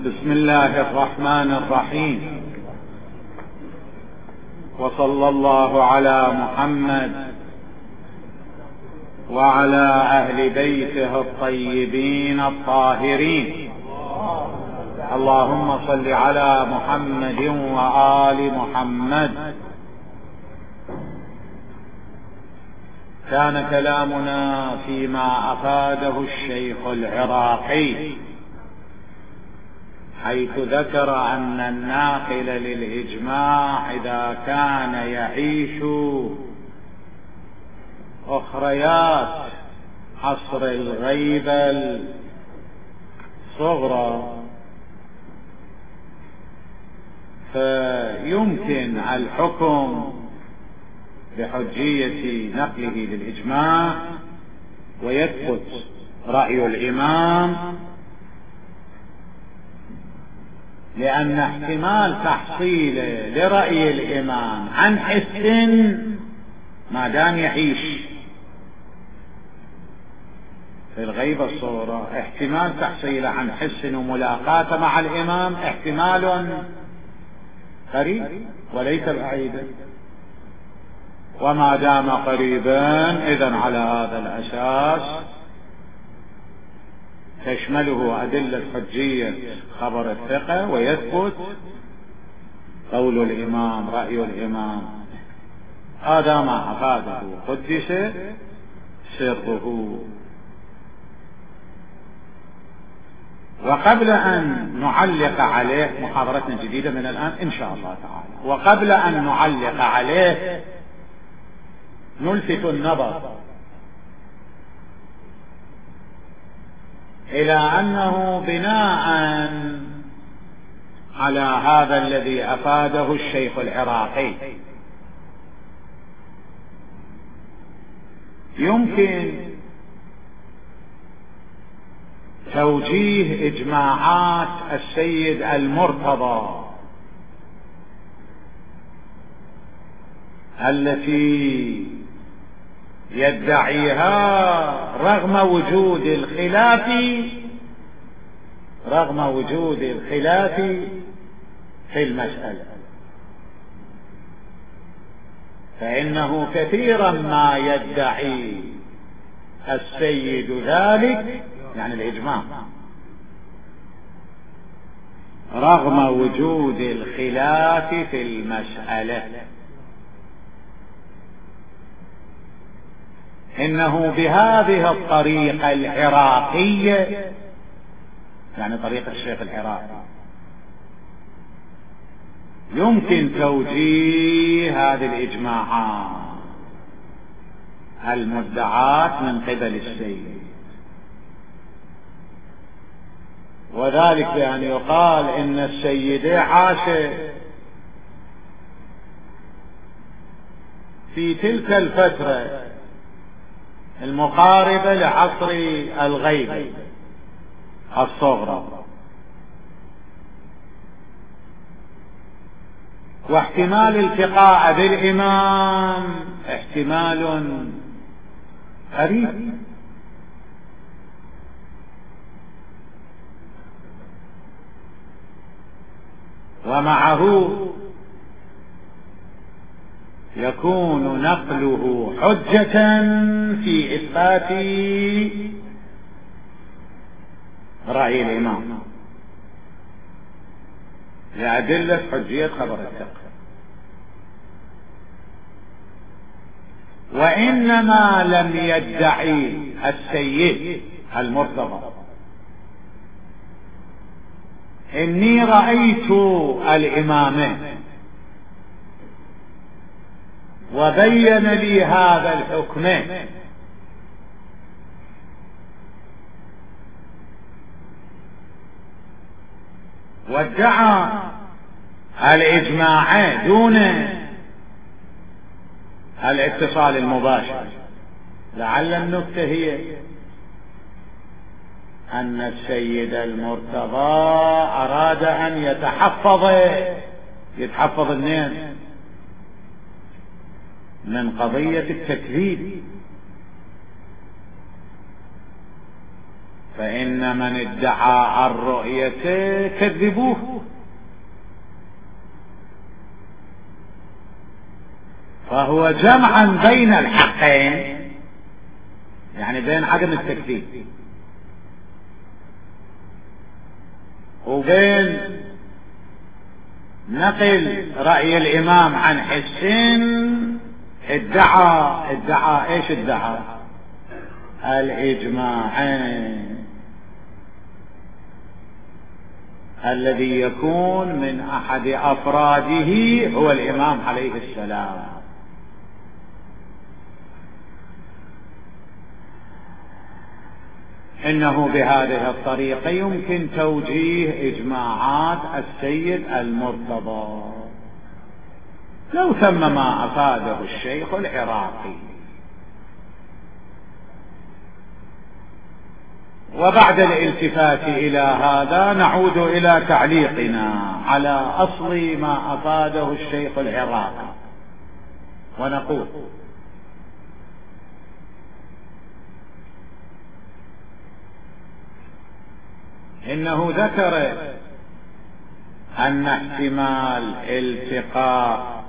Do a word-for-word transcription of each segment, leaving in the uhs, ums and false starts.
بسم الله الرحمن الرحيم، وصلى الله على محمد وعلى أهل بيته الطيبين الطاهرين. اللهم صل على محمد وآل محمد. كان كلامنا فيما أفاده الشيخ العراقي، حيث ذكر أن الناقل للإجماع إذا كان يعيش أخريات عصر الغيبة الصغرى فيمكن الحكم بحجية نقله للإجماع، ويثبت رأي الإمام، لأن احتمال تحصيله لرأي الإمام عن حس ما دام يعيش في الغيبة الصغرى، احتمال تحصيله عن حس وملاقاته مع الإمام احتمال قريب وليس بعيدا، وما دام قريبا إذن على هذا الأساس تشمله أدلة حجية خبر الثقة، ويثبت قول الإمام رأي الإمام. هذا ما أفاده قدس سره. وقبل أن نعلق عليه، محاضرتنا جديدة من الآن إن شاء الله تعالى، وقبل أن نعلق عليه نلفت النظر إلى أنه بناء على هذا الذي أفاده الشيخ العراقي يمكن توجيه إجماعات السيد المرتضى التي يدعيها رغم وجود الخلاف رغم وجود الخلاف في المسألة، فإنه كثيرا ما يدعي السيد ذلك، يعني الإجماع، رغم وجود الخلاف في المسألة، إنه بهذه الطريقة العراقية، يعني طريقة الشيخ العراقي، يمكن توجيه هذه الإجماعات المدعاة من قبل السيد، وذلك بأن يقال إن السيد عاش في تلك الفترة المقاربة لعصر الغيبة الصغرى، واحتمال التقاء بالإمام احتمال قريب، ومعه يكون نقله حجة في إثبات رأي الإمام لأدلة حجية خبر الثقة. وإنما لم يدعي السيد المرتضى إني رأيت الإمام وبين لي هذا الحكم، وادعى الإجماع دون الاتصال المباشر. لعل النكتة هي أن السيد المرتضى أراد أن يتحفظ يتحفظ الناس من قضية التكذيب، فإن من ادعى الرؤية كذبوه. فهو جمعا بين الحقين، يعني بين عدم التكذيب وبين نقل رأي الإمام عن حسين. ادعى ادعى ايش ادعى؟ الإجماعين الذي يكون من أحد أفراده هو الإمام عليه السلام. إنه بهذه الطريقة يمكن توجيه إجماعات السيد المرتضى لو ثم ما أفاده الشيخ العراقي. وبعد الالتفات إلى هذا نعود إلى تعليقنا على أصل ما أفاده الشيخ العراقي، ونقول: إنه ذكر أن احتمال التقاء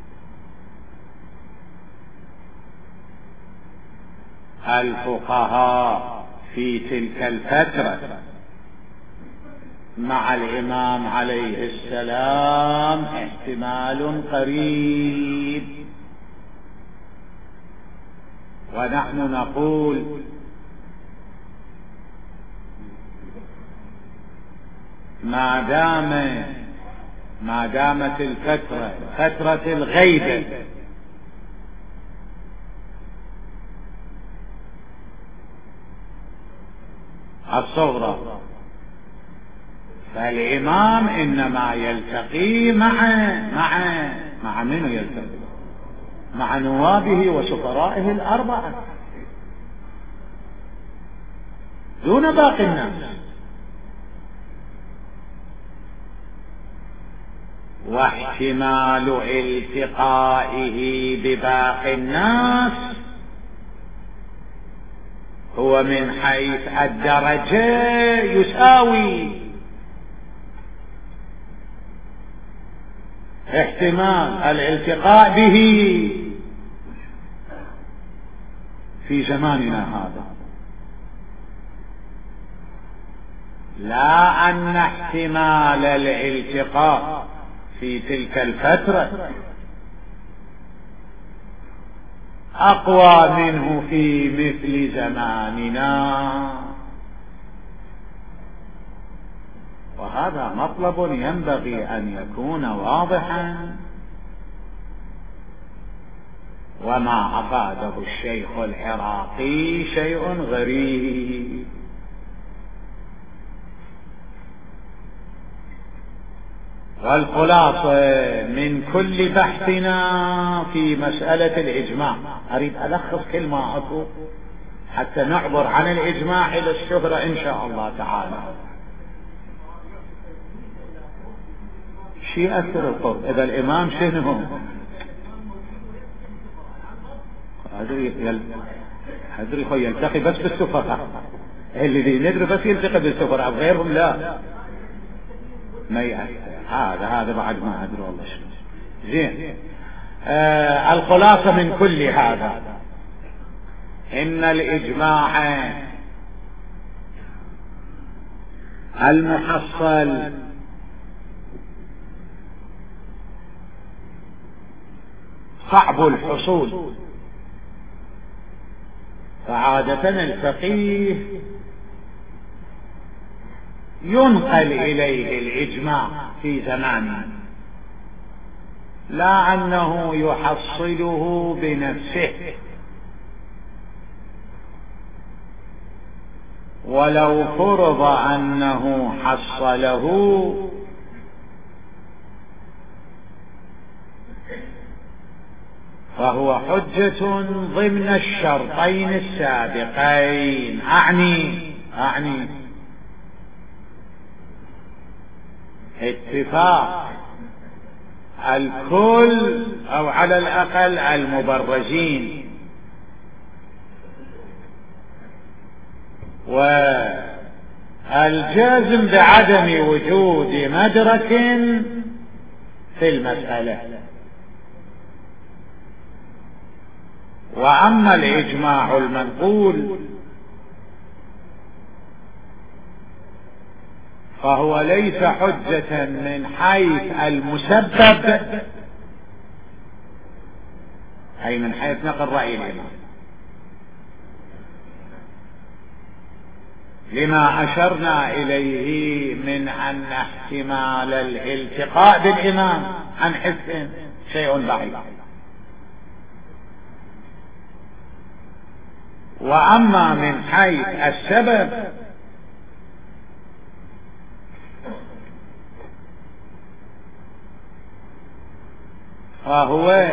الفقهاء في تلك الفترة مع الإمام عليه السلام احتمال قريب، ونحن نقول ما دام ما دامت الفترة فترة الغيبة الصغرى، فالإمام إنما يلتقي مع مع مع من يلتقي؟ مع نوابه وسفرائه الأربعة دون باقي الناس. واحتمال التقائه بباقي الناس هو من حيث الدرجة يساوي احتمال الالتقاء به في زماننا هذا، لا أن احتمال الالتقاء في تلك الفترة أقوى منه في مثل زماننا. وهذا مطلب ينبغي أن يكون واضحا. وما أفاده الشيخ العراقي شيء غريب. والخلاصة من كل بحثنا في مسألة الإجماع، أريد ألخص كل ما أقول حتى نعبر عن الإجماع إلى الشهرة إن شاء الله تعالى. شيء أثر القرب إذا الإمام شنو هدري خوي يلتقي بس بالسفراء، اللي ندري بس يلتقي بالسفراء غيرهم لا ما يأثر. هذا هذا بعد ما أدري والله شنو. زين، آه الخلاصة من كل هذا إن الإجماع المحصل صعب الحصول، فعادة الفقيه ينقل إليه الإجماع في زمانه، لا أنه يحصله بنفسه. ولو فرض أنه حصله فهو حجة ضمن الشرطين السابقين. أعني أعني اتفاق الكل أو على الأقل المبرزين، الجازم بعدم وجود مدرك في المسألة. وأما الإجماع المنقول فهو ليس حجة من حيث المسبب، أي من حيث نقل رأي الإمام، لما أشرنا إليه من أن احتمال الالتقاء بالإمام عن حس شيء بعيد. وأما من حيث السبب فهو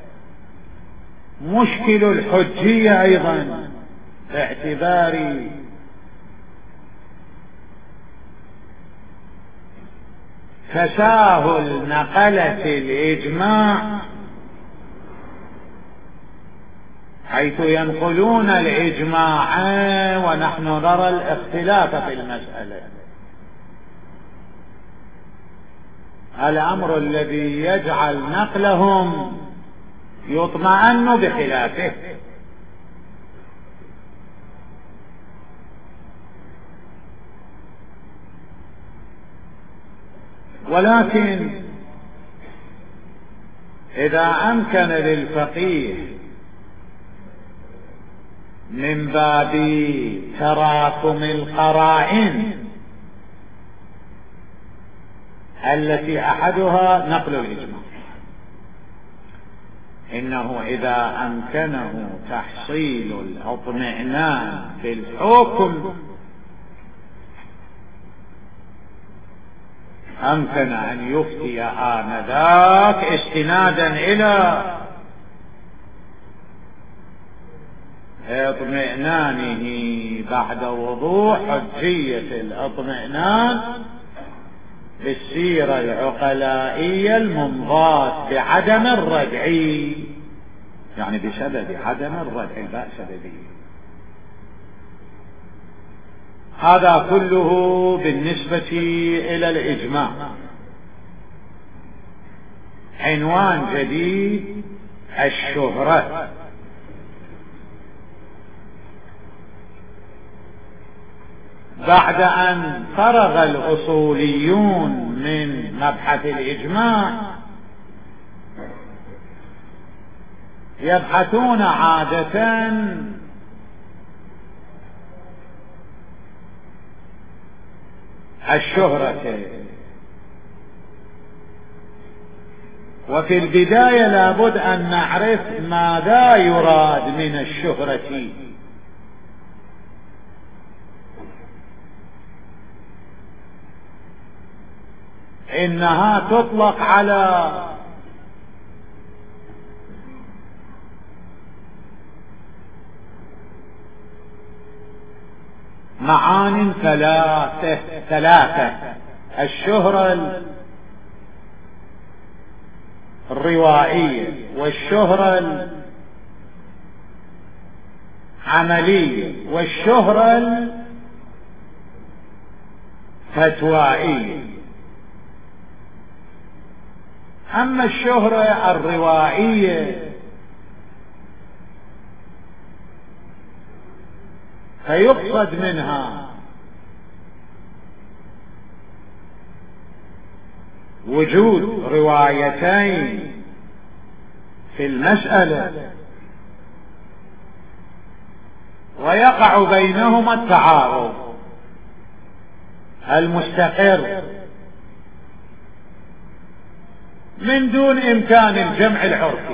مشكل الحجية أيضا، باعتبار تساهل نقلة الإجماع، حيث ينقلون الإجماع ونحن نرى الاختلاف في المسألة. الأمر الذي يجعل نقلهم يطمئن بخلافه. ولكن إذا أمكن للفقيه من باب تراكم القرائن التي أحدها نقل الإجماع، إنه إذا أمكنه تحصيل الاطمئنان في الحكم أمكن أن يفتي آنذاك استنادا إلى اطمئنانه بعد وضوح حجية الاطمئنان بالسيرة العقلائية المنضاة بعدم الردعي، يعني بسبب عدم الردع لا سببية. هذا كله بالنسبة إلى الإجماع. عنوان جديد: الشهرة. بعد أن فرغ الأصوليون من مبحث الإجماع يبحثون عادة الشهرة، وفي البداية لابد أن نعرف ماذا يراد من الشهرة. إنها تطلق على معان ثلاثة ثلاثة الشهرة الروائية، والشهرة العملية، والشهرة الفتوائية. أما الشهرة الروائية فيقصد منها وجود روايتين في المسألة ويقع بينهما التعارض المستقر من دون إمكان الجمع العرفي،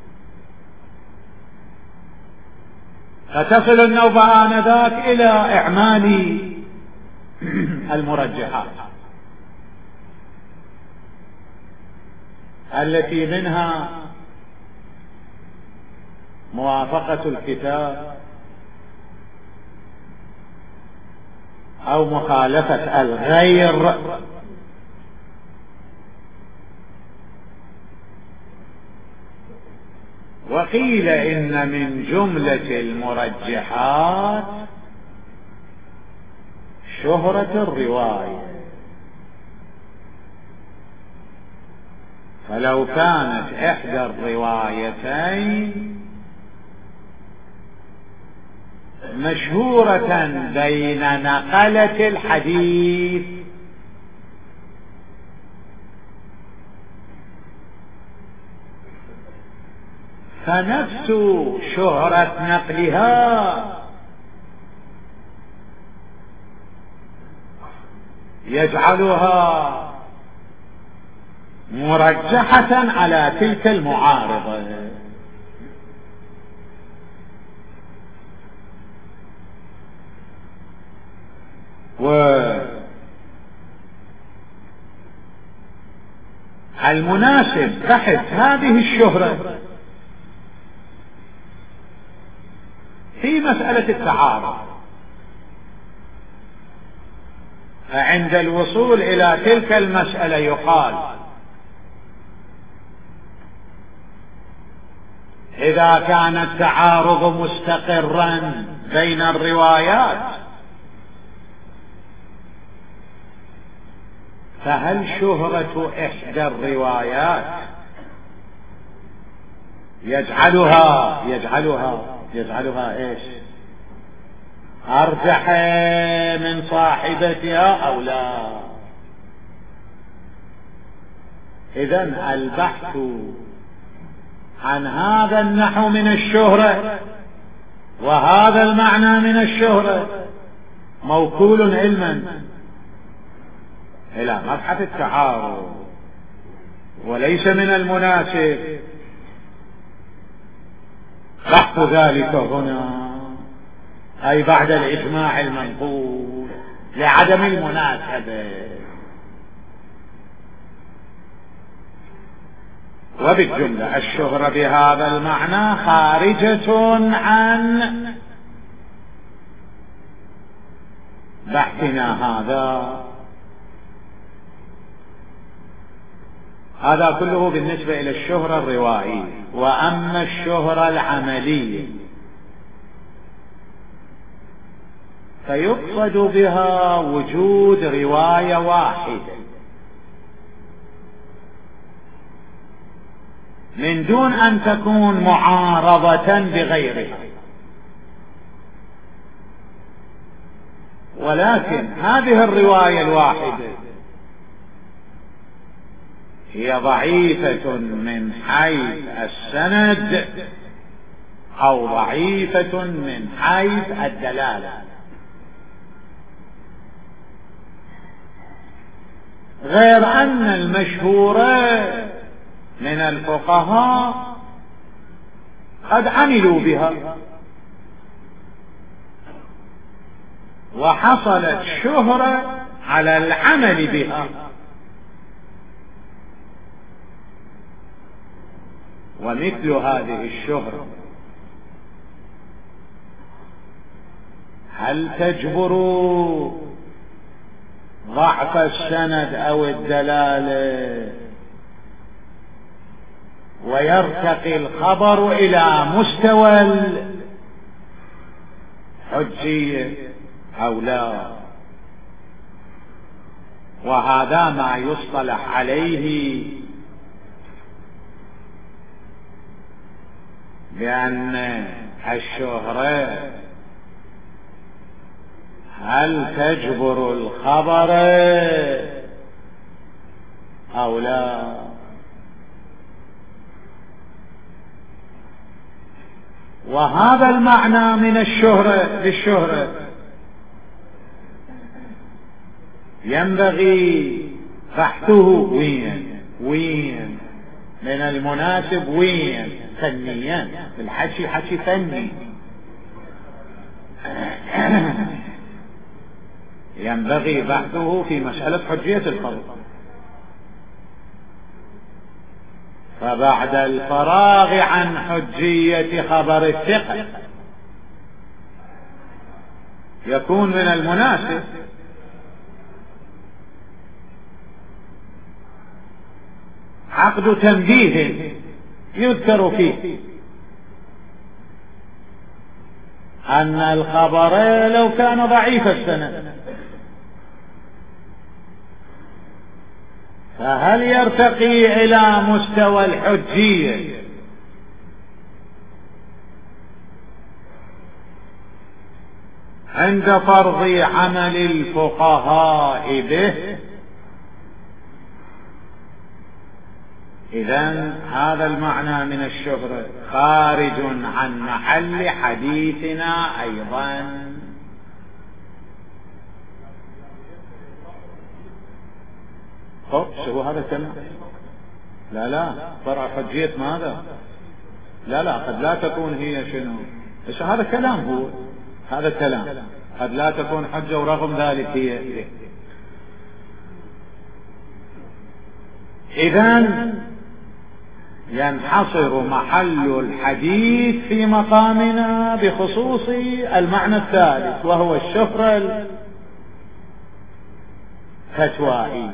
فتصل النوبة آنذاك إلى إعمال المرجحات التي منها موافقة الكتاب أو مخالفة الغير، وقيل إن من جملة المرجحات شهرة الرواية. فلو كانت إحدى الروايتين مشهورة بين نقلة الحديث فنفس شهرة نقلها يجعلها مرجحة على تلك المعارضة. والمناسب بحث هذه الشهرة في مسألة التعارض، فعند الوصول إلى تلك المسألة يقال إذا كان التعارض مستقرا بين الروايات فهل شهرة إحدى الروايات يجعلها يجعلها يجعلها إيش أرجح من صاحبتها أو لا؟ إذن البحث عن هذا النحو من الشهرة وهذا المعنى من الشهرة موكول علما إلى مبحث التعارض، وليس من المناسب بحث ذلك هنا، أي بعد الإجماع المنقول، لعدم المناسبة. وبالجملة الشهرة بهذا المعنى خارجة عن بحثنا هذا. هذا كله بالنسبة إلى الشهرة الروائية. وأما الشهرة العملية فيقصد بها وجود رواية واحدة من دون أن تكون معارضة بغيرها، ولكن هذه الرواية الواحدة هي ضعيفة من حيث السند أو ضعيفة من حيث الدلالة، غير أن المشهورة من الفقهاء قد عملوا بها وحصلت شهرة على العمل بها. ومثل هذه الشهرة هل تجبر ضعف السند أو الدلالة ويرتقي الخبر إلى مستوى الحجية أو لا؟ وهذا ما يصطلح عليه بأن الشهرة هل تجبر الخبر أو لا؟ وهذا المعنى من الشهرة للشهرة ينبغي بحثه وين وين من المناسب وين فنيا، الحكي حكي فني ينبغي بحثه في مسألة حجية الخبر. فبعد الفراغ عن حجية خبر الثقة يكون من المناسب عقد تنبيه يذكر فيه أن الخبر لو كان ضعيف السند فهل يرتقي إلى مستوى الحجية عند فرض عمل الفقهاء به؟ إذن هذا المعنى من الشهرة خارج عن محل حديثنا أيضا. طب شو هذا الكلام؟ لا لا فرع حجية ماذا؟ لا لا قد لا تكون هي شنو؟ ايش هذا كلام؟ هو هذا كلام قد لا تكون حجة ورغم ذلك هي. إذن ينحصر محل الحديث في مقامنا بخصوص المعنى الثالث وهو الشهرة الفتوائية،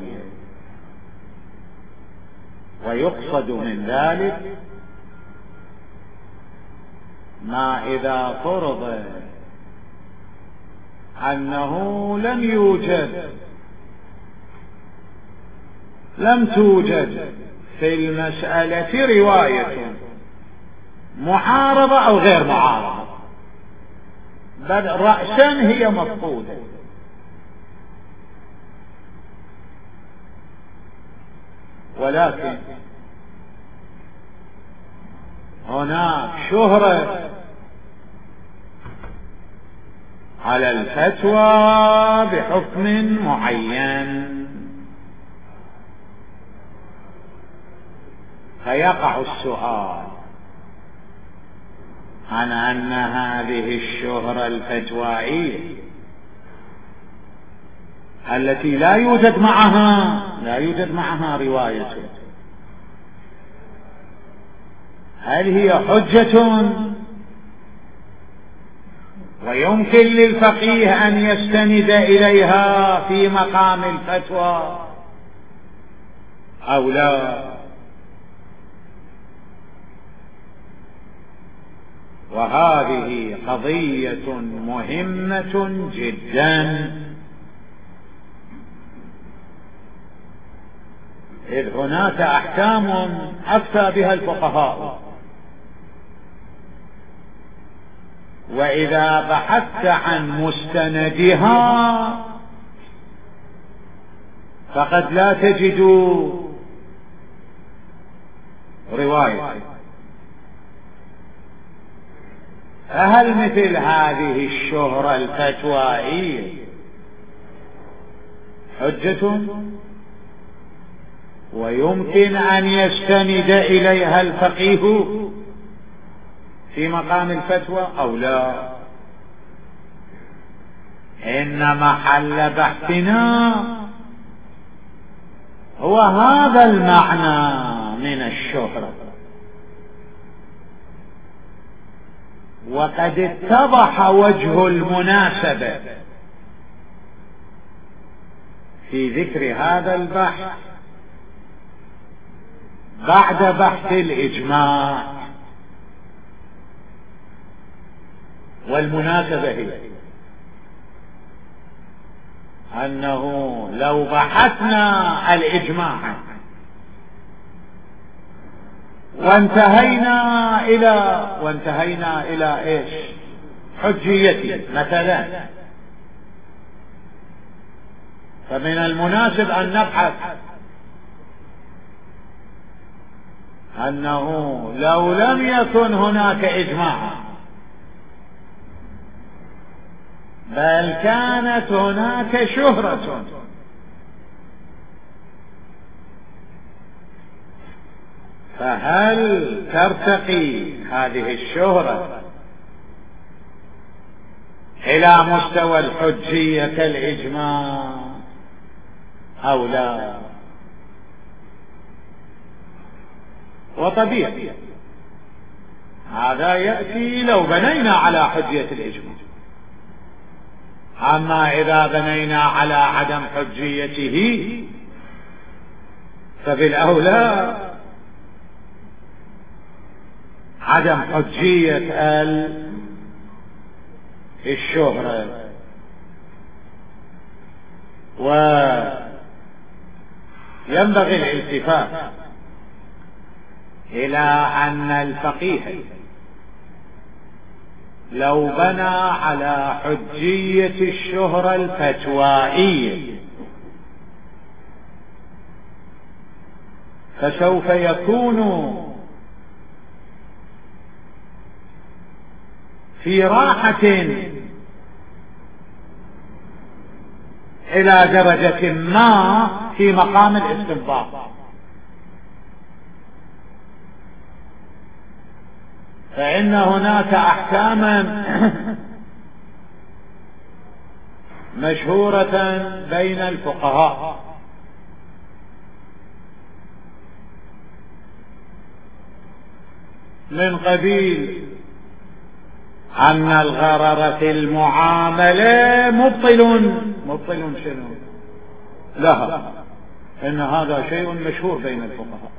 ويقصد من ذلك ما إذا فرض أنه لم يوجد لم توجد في المسألة رواية معارضة أو غير معارضة، بل رأسا هي مفقودة، ولكن هناك شهرة على الفتوى بحكم معين، فيقع السؤال عن أن هذه الشهرة الفتوائية التي لا يوجد معها لا يوجد معها رواية، هل هي حجة ويمكن للفقيه أن يستند إليها في مقام الفتوى أو لا؟ وهذه قضية مهمة جدا، إذ هناك أحكام أفتى بها الفقهاء، وإذا بحثت عن مستندها فقد لا تجد رواية. فهل مثل هذه الشهرة الفتوائية حجة ويمكن أن يستند إليها الفقيه في مقام الفتوى أو لا؟ إن محل بحثنا هو هذا المعنى من الشهرة، وقد اتضح وجه المناسبة في ذكر هذا البحث بعد بحث الإجماع. والمناسبة هي أنه لو بحثنا الإجماع وانتهينا إلى وانتهينا إلى إيش؟ حجيته مثلا، فمن المناسب أن نبحث أنه لو لم يكن هناك إجماع بل كانت هناك شهرة فهل ترتقي هذه الشهرة إلى مستوى الحجية كالإجماع أو لا؟ وطبيعي هذا يأتي لو بنينا على حجية الإجماع، أما إذا بنينا على عدم حجيته فبالأولى عدم حجية الشهرة. ينبغي الالتفات إلى أن الفقيه لو بنى على حجية الشهرة الفتوائية فسوف يكون في راحة إلى درجة ما في مقام الاستنباط، فإن هناك أحكاما مشهورة بين الفقهاء من قبيل أن الغرر في المعاملة مبطل مبطل شنو لها، إن هذا شيء مشهور بين الفقهاء.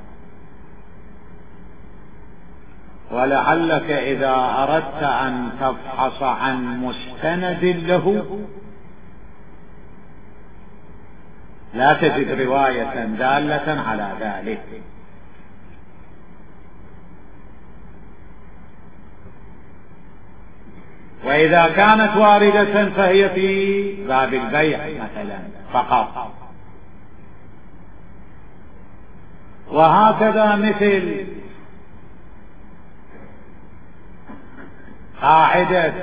ولعلك إذا أردت أن تفحص عن مستند له لا تجد رواية دالة على ذلك. وإذا كانت واردة فهي في باب البيع مثلا فقط. وهكذا مثل قاعدة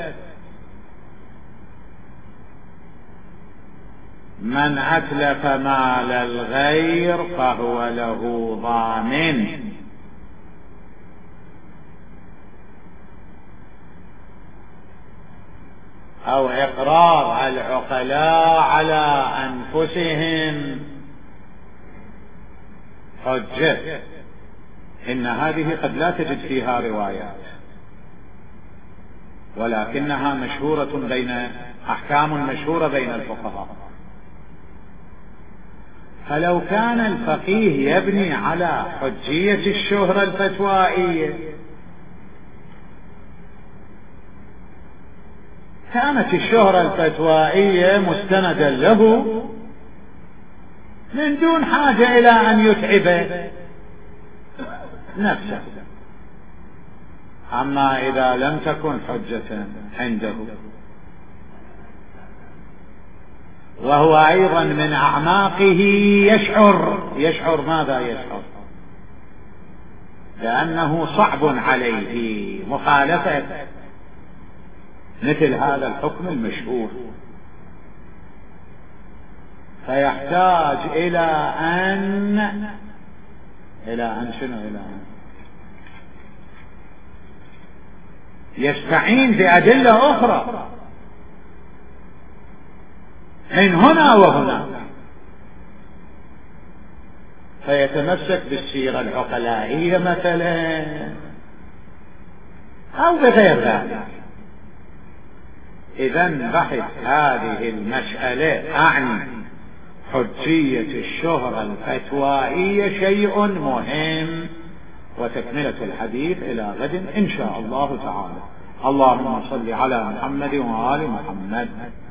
من أتلف مال الغير فهو له ضامن، أو إقرار العقلاء على أنفسهم حجة، إن هذه قد لا تجد فيها روايات ولكنها مشهورة بين أحكام مشهورة بين الفقهاء. فلو كان الفقيه يبني على حجية الشهرة الفتوائية كانت الشهرة الفتوائية مستندا له من دون حاجة إلى أن يتعب نفسه. أما إذا لم تكن حجة عنده وهو أيضا من أعماقه يشعر يشعر ماذا يشعر؟ لأنه صعب عليه مخالفة مثل هذا الحكم المشهور، فيحتاج إلى أن إلى أن شنو إلى أن يستعين بأدلة أخرى من هنا وهنا، فيتمسك بالسيرة العقلائية مثلا أو بغير ذلك. إذن بحث هذه المسألة أعني حجية الشهرة الفتوائية شيء مهم، وتكملة الحديث إلى غد إن شاء الله تعالى. اللهم صل على محمد وآل محمد.